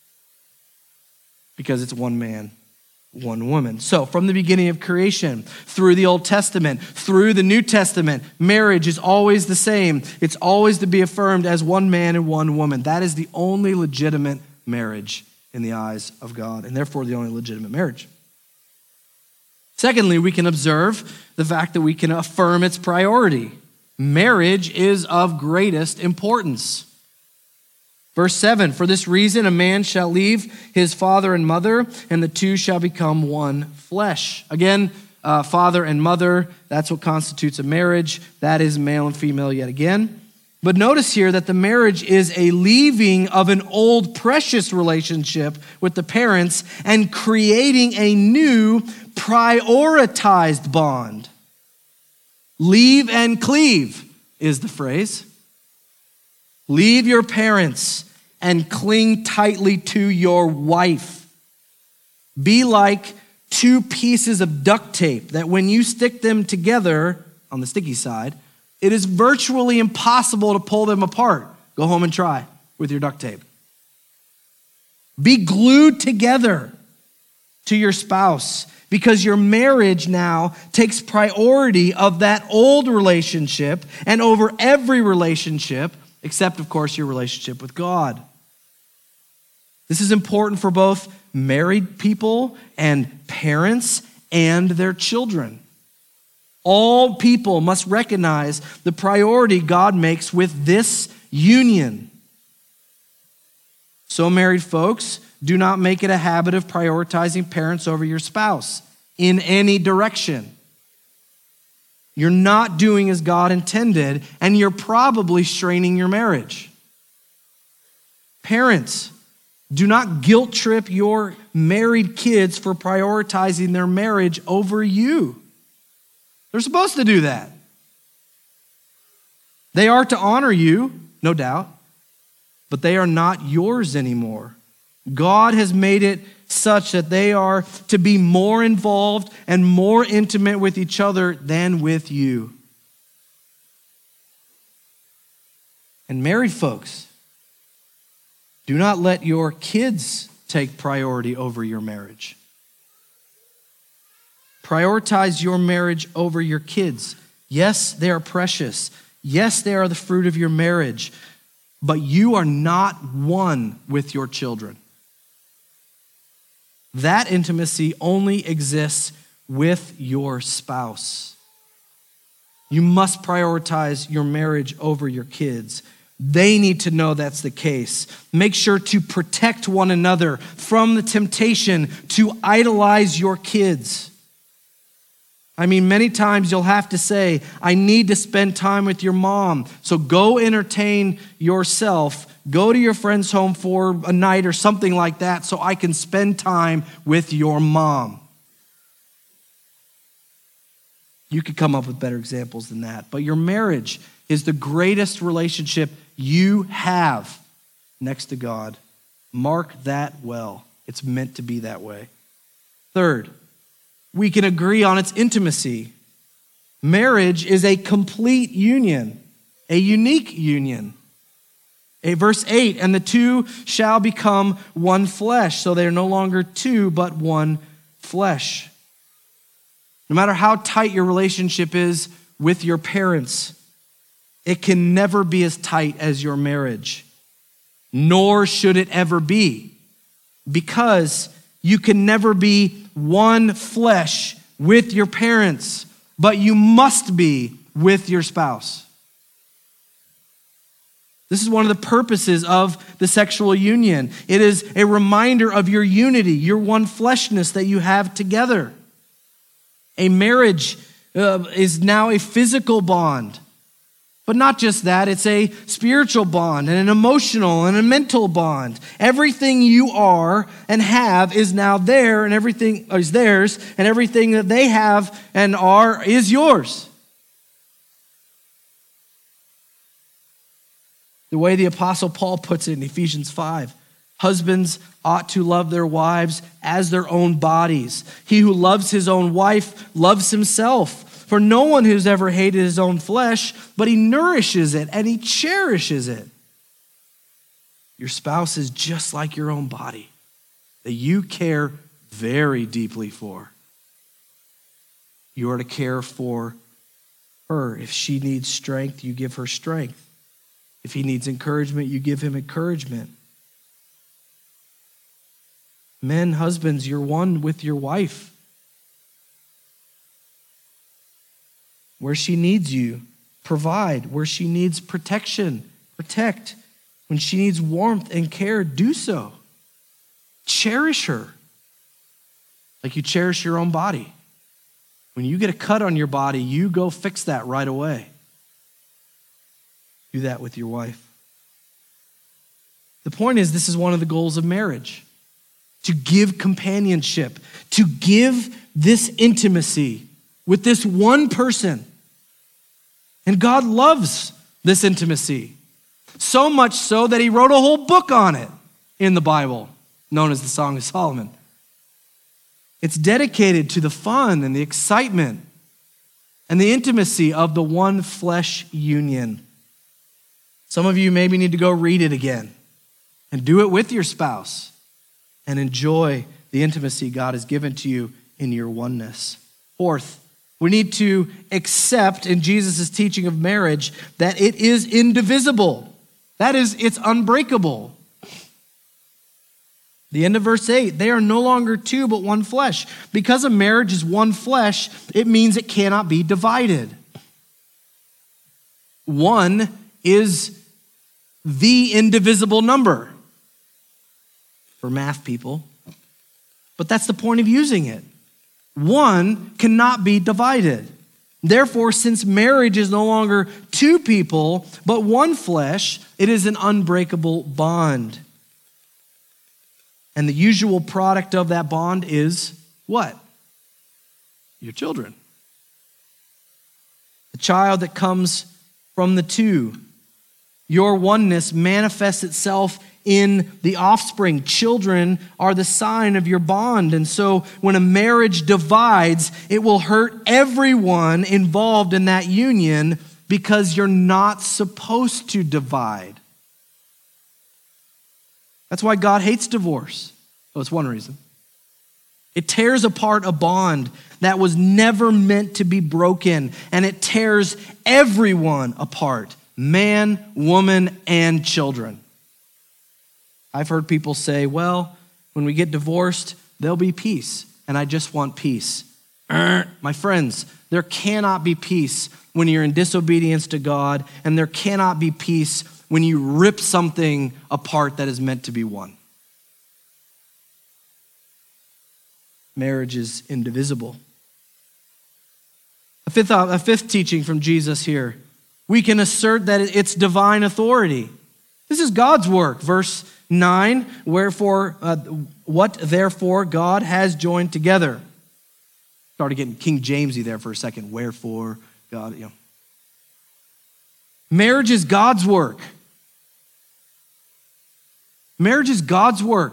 Because it's one man, one woman. So from the beginning of creation, through the Old Testament, through the New Testament, marriage is always the same. It's always to be affirmed as one man and one woman. That is the only legitimate marriage in the eyes of God, and therefore the only legitimate marriage. Secondly, we can observe the fact that we can affirm its priority. Marriage is of greatest importance. Verse 7, for this reason a man shall leave his father and mother, and the two shall become one flesh. Again, father and mother, that's what constitutes a marriage. That is male and female yet again. But notice here that the marriage is a leaving of an old precious relationship with the parents and creating a new prioritized bond. Leave and cleave is the phrase. Leave your parents and cling tightly to your wife. Be like two pieces of duct tape that when you stick them together on the sticky side, it is virtually impossible to pull them apart. Go home and try with your duct tape. Be glued together to your spouse because your marriage now takes priority of that old relationship and over every relationship, except, of course, your relationship with God. This is important for both married people and parents and their children. All people must recognize the priority God makes with this union. So, married folks, do not make it a habit of prioritizing parents over your spouse in any direction. You're not doing as God intended, and you're probably straining your marriage. Parents, do not guilt trip your married kids for prioritizing their marriage over you. They're supposed to do that. They are to honor you, no doubt, but they are not yours anymore. God has made it such that they are to be more involved and more intimate with each other than with you. And married folks, do not let your kids take priority over your marriage. Prioritize your marriage over your kids. Yes, they are precious. Yes, they are the fruit of your marriage, but you are not one with your children. That intimacy only exists with your spouse. You must prioritize your marriage over your kids. They need to know that's the case. Make sure to protect one another from the temptation to idolize your kids. I mean, many times you'll have to say, I need to spend time with your mom. So go entertain yourself. Go to your friend's home for a night or something like that so I can spend time with your mom. You could come up with better examples than that. But your marriage is the greatest relationship you have next to God. Mark that well. It's meant to be that way. Third, we can agree on its intimacy. Marriage is a complete union, a unique union. Verse 8, and the two shall become one flesh. So they are no longer two, but one flesh. No matter how tight your relationship is with your parents, it can never be as tight as your marriage. Nor should it ever be. Because you can never be one flesh with your parents, but you must be with your spouse. This is one of the purposes of the sexual union. It is a reminder of your unity, your one fleshness that you have together. A marriage is now a physical bond. But not just that, it's a spiritual bond and an emotional and a mental bond. Everything you are and have is now there, and everything is theirs, and everything that they have and are is yours. The way the Apostle Paul puts it in Ephesians 5, husbands ought to love their wives as their own bodies. He who loves his own wife loves himself. For no one who's ever hated his own flesh, but he nourishes it and he cherishes it. Your spouse is just like your own body that you care very deeply for. You are to care for her. If she needs strength, you give her strength. If he needs encouragement, you give him encouragement. Men, husbands, you're one with your wife. Where she needs you, provide. Where she needs protection, protect. When she needs warmth and care, do so. Cherish her like you cherish your own body. When you get a cut on your body, you go fix that right away. Do that with your wife. The point is, this is one of the goals of marriage. To give companionship, to give this intimacy with this one person. And God loves this intimacy. So much so that he wrote a whole book on it in the Bible, known as the Song of Solomon. It's dedicated to the fun and the excitement and the intimacy of the one flesh union. Some of you maybe need to go read it again and do it with your spouse and enjoy the intimacy God has given to you in your oneness. Fourth, we need to accept in Jesus' teaching of marriage that it is indivisible. That is, it's unbreakable. The end of verse 8, they are no longer two but one flesh. Because a marriage is one flesh, it means it cannot be divided. One is the indivisible number for math people, but that's the point of using it. One cannot be divided. Therefore, since marriage is no longer two people, but one flesh, it is an unbreakable bond. And the usual product of that bond is what? Your children. The child that comes from the two. Your oneness manifests itself in the offspring. Children are the sign of your bond. And so when a marriage divides, it will hurt everyone involved in that union because you're not supposed to divide. That's why God hates divorce. Oh, it's one reason. It tears apart a bond that was never meant to be broken, and it tears everyone apart, man, woman, and children. I've heard people say, well, when we get divorced, there'll be peace, and I just want peace. My friends, there cannot be peace when you're in disobedience to God, and there cannot be peace when you rip something apart that is meant to be one. Marriage is indivisible. A fifth teaching from Jesus here. We can assert that it's divine authority. This is God's work. Verse 9, what therefore God has joined together. Started getting King Jamesy there for a second. Wherefore God, Marriage is God's work. Marriage is God's work.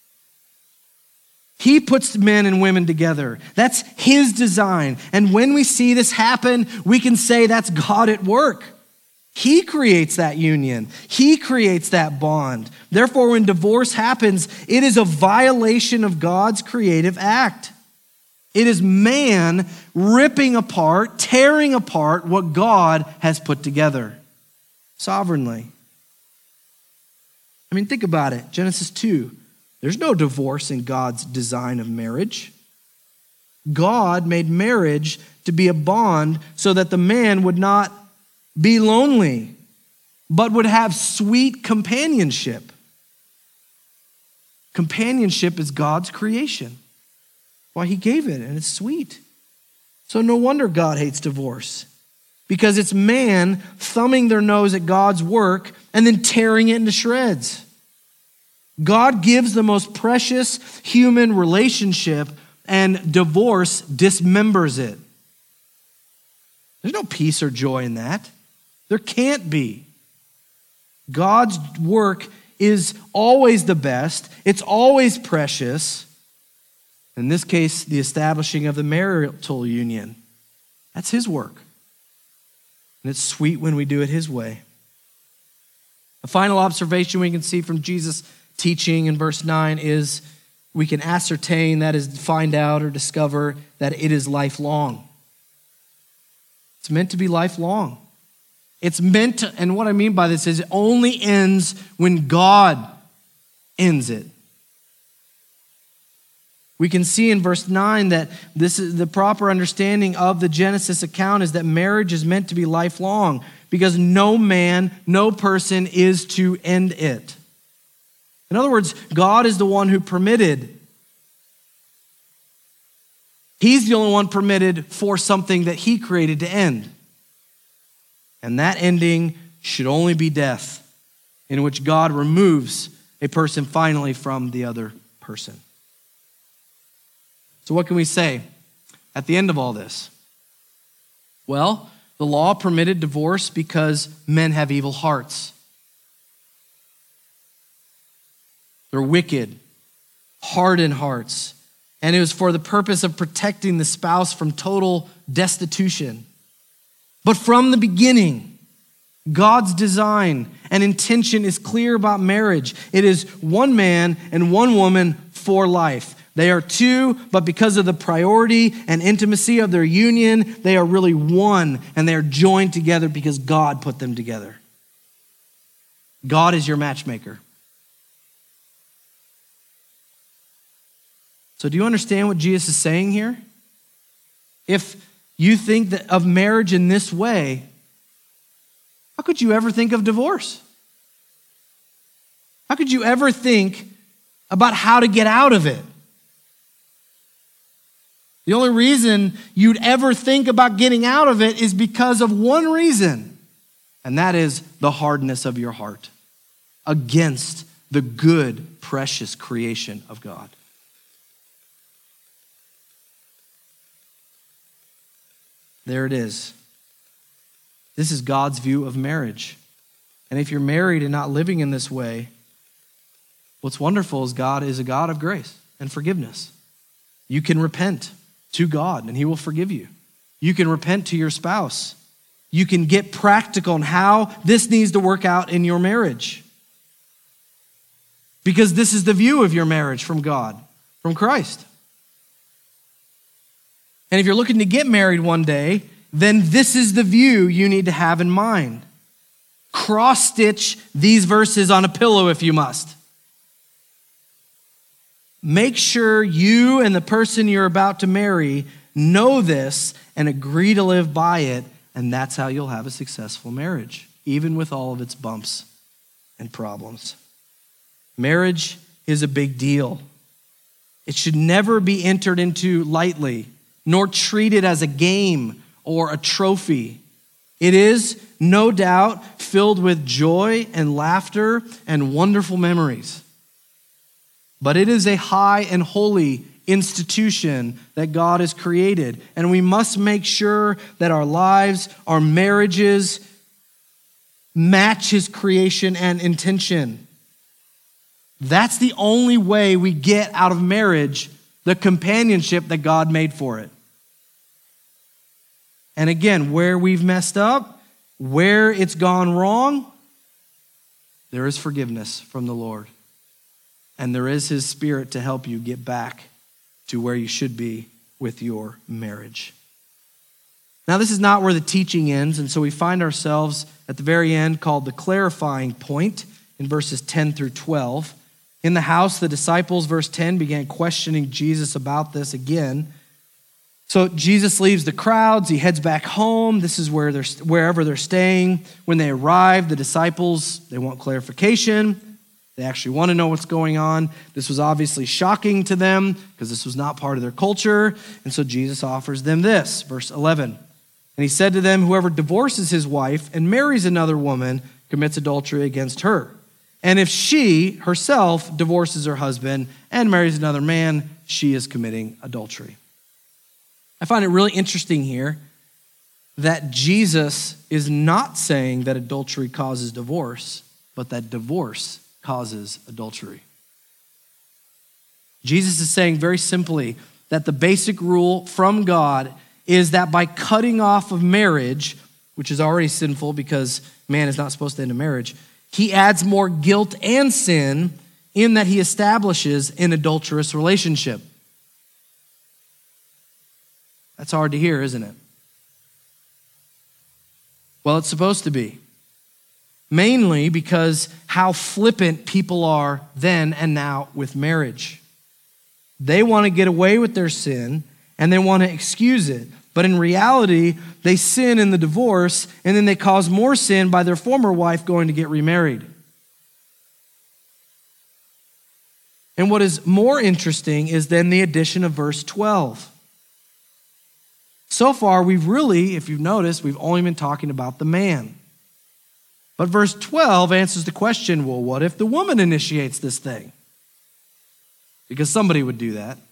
He puts men and women together. That's his design. And when we see this happen, we can say that's God at work. He creates that union. He creates that bond. Therefore, when divorce happens, it is a violation of God's creative act. It is man ripping apart, tearing apart what God has put together sovereignly. I mean, think about it. Genesis 2. There's no divorce in God's design of marriage. God made marriage to be a bond so that the man would not be lonely, but would have sweet companionship. Companionship is God's creation. Why he gave it, and it's sweet. So no wonder God hates divorce, because it's man thumbing their nose at God's work and then tearing it into shreds. God gives the most precious human relationship, and divorce dismembers it. There's no peace or joy in that. There can't be. God's work is always the best. It's always precious. In this case, the establishing of the marital union. That's his work. And it's sweet when we do it his way. A final observation we can see from Jesus' teaching in verse 9 is we can ascertain, that is, find out or discover that it is lifelong. It's meant to be lifelong. It's meant to, and what I mean by this is it only ends when God ends it. We can see in verse 9 that this is the proper understanding of the Genesis account is that marriage is meant to be lifelong because no man, no person is to end it. In other words, God is the one who permitted. He's the only one permitted for something that he created to end. And that ending should only be death, in which God removes a person finally from the other person. So what can we say at the end of all this? Well, the law permitted divorce because men have evil hearts. They're wicked, hardened hearts. And it was for the purpose of protecting the spouse from total destitution. But from the beginning, God's design and intention is clear about marriage. It is one man and one woman for life. They are two, but because of the priority and intimacy of their union, they are really one, and they are joined together because God put them together. God is your matchmaker. So do you understand what Jesus is saying here? If you think that of marriage in this way, how could you ever think of divorce? How could you ever think about how to get out of it? The only reason you'd ever think about getting out of it is because of one reason, and that is the hardness of your heart against the good, precious creation of God. There it is. This is God's view of marriage. And if you're married and not living in this way, what's wonderful is God is a God of grace and forgiveness. You can repent to God and he will forgive you. You can repent to your spouse. You can get practical on how this needs to work out in your marriage. Because this is the view of your marriage from God, from Christ. And if you're looking to get married one day, then this is the view you need to have in mind. Cross-stitch these verses on a pillow if you must. Make sure you and the person you're about to marry know this and agree to live by it, and that's how you'll have a successful marriage, even with all of its bumps and problems. Marriage is a big deal. It should never be entered into lightly, nor treated as a game or a trophy. It is, no doubt, filled with joy and laughter and wonderful memories. But it is a high and holy institution that God has created. And we must make sure that our lives, our marriages, match his creation and intention. That's the only way we get out of marriage the companionship that God made for it. And again, where we've messed up, where it's gone wrong, there is forgiveness from the Lord. And there is his Spirit to help you get back to where you should be with your marriage. Now, this is not where the teaching ends, and so we find ourselves at the very end called the clarifying point in verses 10 through 12. In the house, the disciples, verse 10, began questioning Jesus about this again. So Jesus leaves the crowds. He heads back home. This is wherever they're staying. When they arrive, the disciples, they want clarification. They actually want to know what's going on. This was obviously shocking to them because this was not part of their culture. And so Jesus offers them this, verse 11. And he said to them, whoever divorces his wife and marries another woman commits adultery against her. And if she herself divorces her husband and marries another man, she is committing adultery. I find it really interesting here that Jesus is not saying that adultery causes divorce, but that divorce causes adultery. Jesus is saying very simply that the basic rule from God is that by cutting off of marriage, which is already sinful because man is not supposed to end a marriage, he adds more guilt and sin in that he establishes an adulterous relationship. That's hard to hear, isn't it? Well, it's supposed to be. Mainly because how flippant people are then and now with marriage. They want to get away with their sin and they want to excuse it. But in reality, they sin in the divorce and then they cause more sin by their former wife going to get remarried. And what is more interesting is then the addition of verse 12. So far, we've really, if you've noticed, we've only been talking about the man. But verse 12 answers the question, well, what if the woman initiates this thing? Because somebody would do that.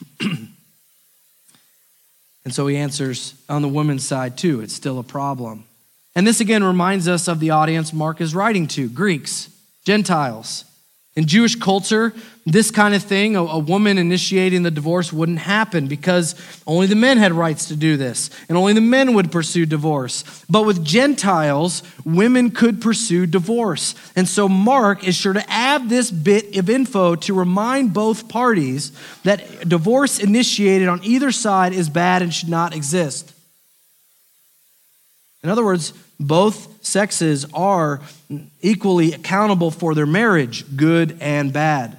And so he answers on the woman's side too. It's still a problem. And this again reminds us of the audience Mark is writing to, Greeks, Gentiles. In Jewish culture, this kind of thing, a woman initiating the divorce, wouldn't happen because only the men had rights to do this, and only the men would pursue divorce. But with Gentiles, women could pursue divorce. And so Mark is sure to add this bit of info to remind both parties that divorce initiated on either side is bad and should not exist. In other words, both sexes are equally accountable for their marriage, good and bad.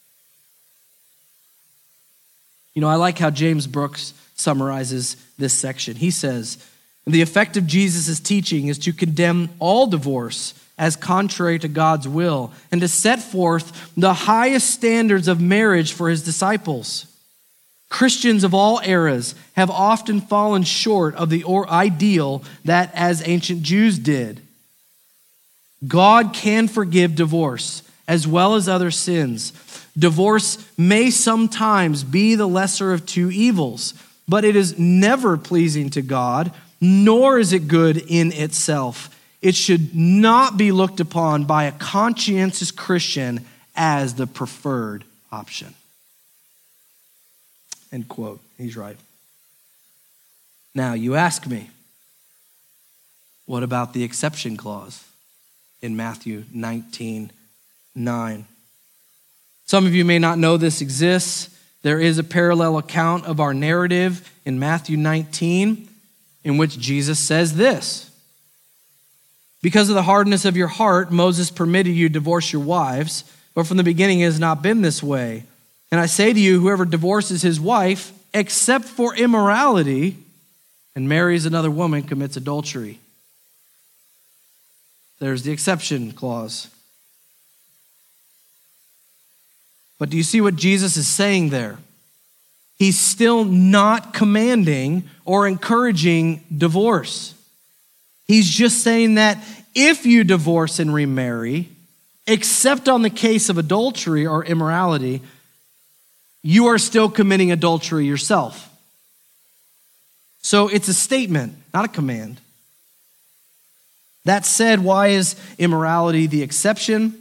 You know, I like how James Brooks summarizes this section. He says, the effect of Jesus' teaching is to condemn all divorce as contrary to God's will and to set forth the highest standards of marriage for his disciples. Christians of all eras have often fallen short of the ideal that as ancient Jews did. God can forgive divorce as well as other sins. Divorce may sometimes be the lesser of two evils, but it is never pleasing to God, nor is it good in itself. It should not be looked upon by a conscientious Christian as the preferred option. End quote. He's right. Now, you ask me, what about the exception clause in Matthew 19:9? Some of you may not know this exists. There is a parallel account of our narrative in Matthew 19 in which Jesus says this. Because of the hardness of your heart, Moses permitted you to divorce your wives, but from the beginning it has not been this way. And I say to you, whoever divorces his wife, except for immorality, and marries another woman, commits adultery. There's the exception clause. But do you see what Jesus is saying there? He's still not commanding or encouraging divorce. He's just saying that if you divorce and remarry, except on the case of adultery or immorality, you are still committing adultery yourself. So it's a statement, not a command. That said, why is immorality the exception?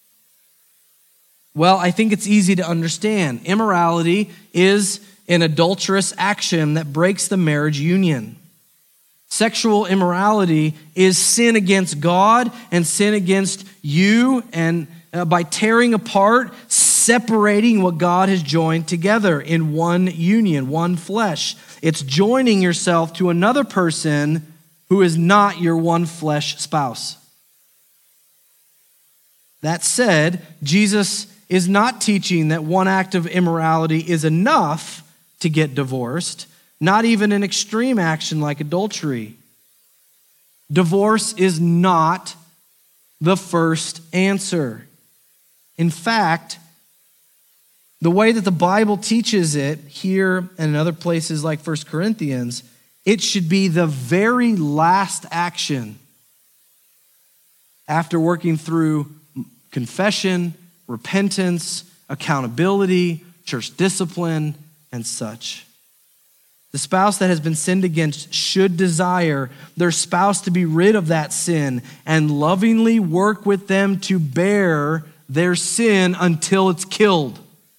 Well, I think it's easy to understand. Immorality is an adulterous action that breaks the marriage union. Sexual immorality is sin against God and sin against you, and by tearing apart, separating what God has joined together in one union, one flesh. It's joining yourself to another person who is not your one flesh spouse. That said, Jesus is not teaching that one act of immorality is enough to get divorced, not even an extreme action like adultery. Divorce is not the first answer. In fact, the way that the Bible teaches it here and in other places like 1 Corinthians, it should be the very last action after working through confession, repentance, accountability, church discipline, and such. The spouse that has been sinned against should desire their spouse to be rid of that sin and lovingly work with them to bear their sin until it's killed.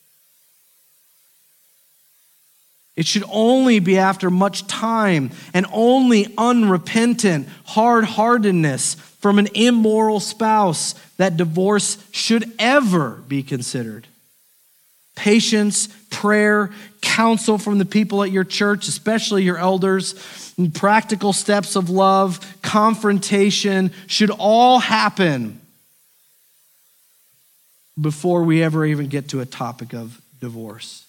It should only be after much time and only unrepentant hard-heartedness from an immoral spouse that divorce should ever be considered. Patience, prayer, counsel from the people at your church, especially your elders, and practical steps of love, confrontation should all happen before we ever even get to a topic of divorce.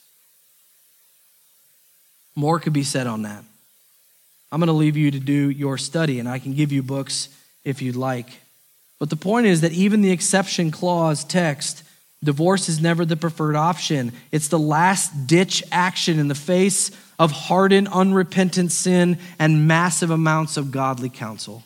More could be said on that. I'm going to leave you to do your study, and I can give you books if you'd like. But the point is that even the exception clause text, divorce is never the preferred option. It's the last-ditch action in the face of hardened, unrepentant sin and massive amounts of godly counsel.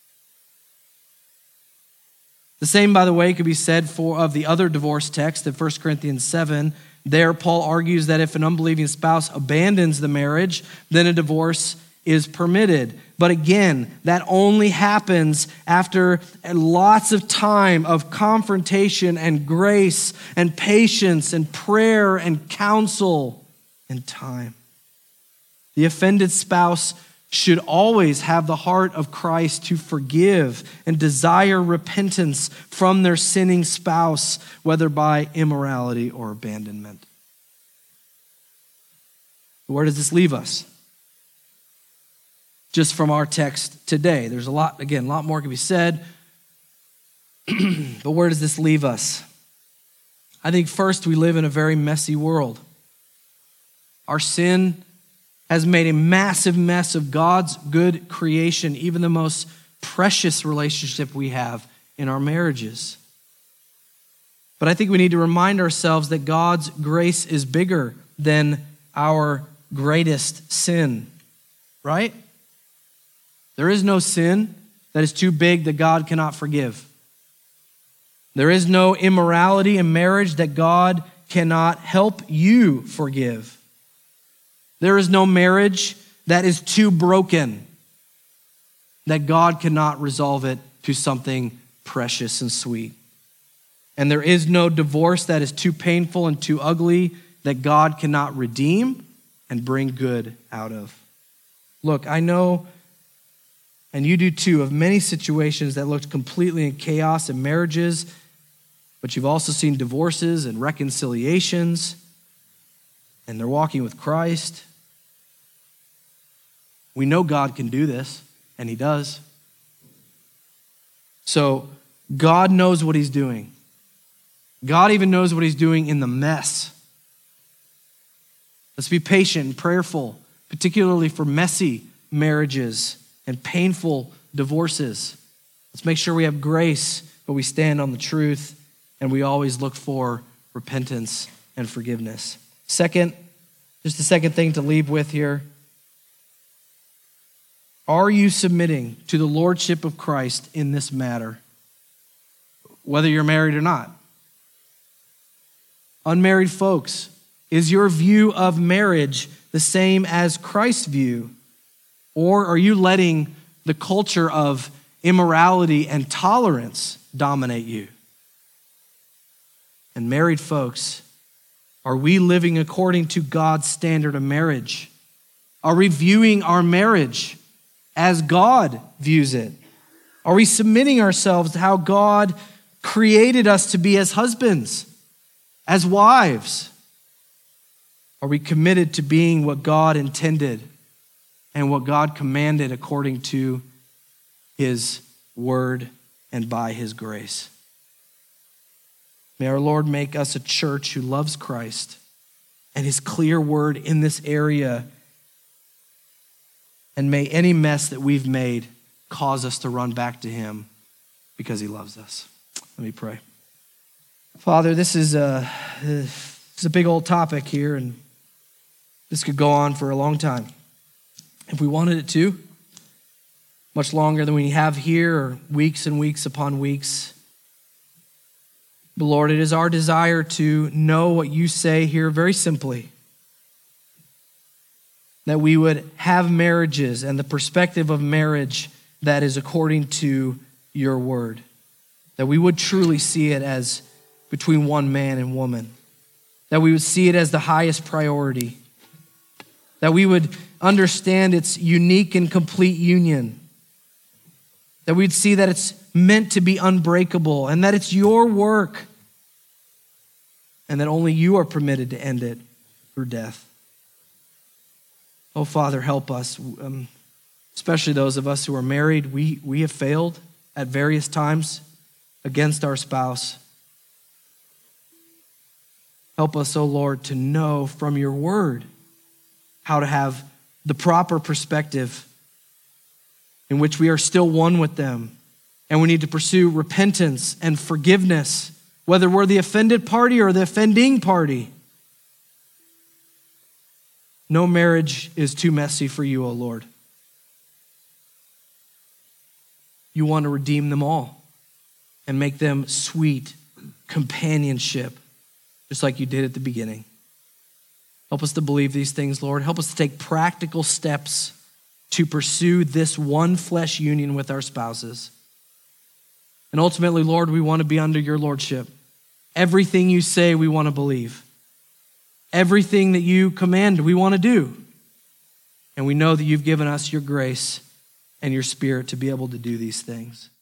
The same, by the way, could be said of the other divorce text in 1 Corinthians 7. There, Paul argues that if an unbelieving spouse abandons the marriage, then a divorce is permitted. But again, that only happens after lots of time of confrontation and grace and patience and prayer and counsel and time. The offended spouse should always have the heart of Christ to forgive and desire repentance from their sinning spouse, whether by immorality or abandonment. Where does this leave us? Just from our text today. There's a lot more can be said. But where does this leave us? I think first, we live in a very messy world. Our sin has made a massive mess of God's good creation, even the most precious relationship we have in our marriages. But I think we need to remind ourselves that God's grace is bigger than our greatest sin, right? There is no sin that is too big that God cannot forgive. There is no immorality in marriage that God cannot help you forgive. There is no marriage that is too broken that God cannot resolve it to something precious and sweet. And there is no divorce that is too painful and too ugly that God cannot redeem and bring good out of. Look, I know, and you do too, of many situations that looked completely in chaos in marriages, but you've also seen divorces and reconciliations, and they're walking with Christ. We know God can do this, and he does. So God knows what he's doing. God even knows what he's doing in the mess. Let's be patient and prayerful, particularly for messy marriages and painful divorces. Let's make sure we have grace, but we stand on the truth, and we always look for repentance and forgiveness. Second, just the second thing to leave with here. Are you submitting to the lordship of Christ in this matter, whether you're married or not? Unmarried folks, is your view of marriage the same as Christ's view? Or are you letting the culture of immorality and tolerance dominate you? And married folks, are we living according to God's standard of marriage? Are we viewing our marriage as God views it? Are we submitting ourselves to how God created us to be as husbands, as wives? Are we committed to being what God intended and what God commanded according to his word and by his grace? May our Lord make us a church who loves Christ and his clear word in this area. And may any mess that we've made cause us to run back to him because he loves us. Let me pray. Father, this is a big old topic here, and this could go on for a long time if we wanted it to, much longer than we have here, or weeks and weeks upon weeks. But Lord, it is our desire to know what you say here very simply, that we would have marriages and the perspective of marriage that is according to your word, that we would truly see it as between one man and woman, that we would see it as the highest priority, that we would understand its unique and complete union, that we'd see that it's meant to be unbreakable and that it's your work and that only you are permitted to end it through death. Oh, Father, help us, especially those of us who are married. We have failed at various times against our spouse. Help us, oh Lord, to know from your word how to have the proper perspective in which we are still one with them. And we need to pursue repentance and forgiveness, whether we're the offended party or the offending party. No marriage is too messy for you, O Lord. You want to redeem them all and make them sweet companionship, just like you did at the beginning. Help us to believe these things, Lord. Help us to take practical steps to pursue this one flesh union with our spouses. And ultimately, Lord, we want to be under your lordship. Everything you say, we want to believe. Everything that you command, we want to do. And we know that you've given us your grace and your Spirit to be able to do these things.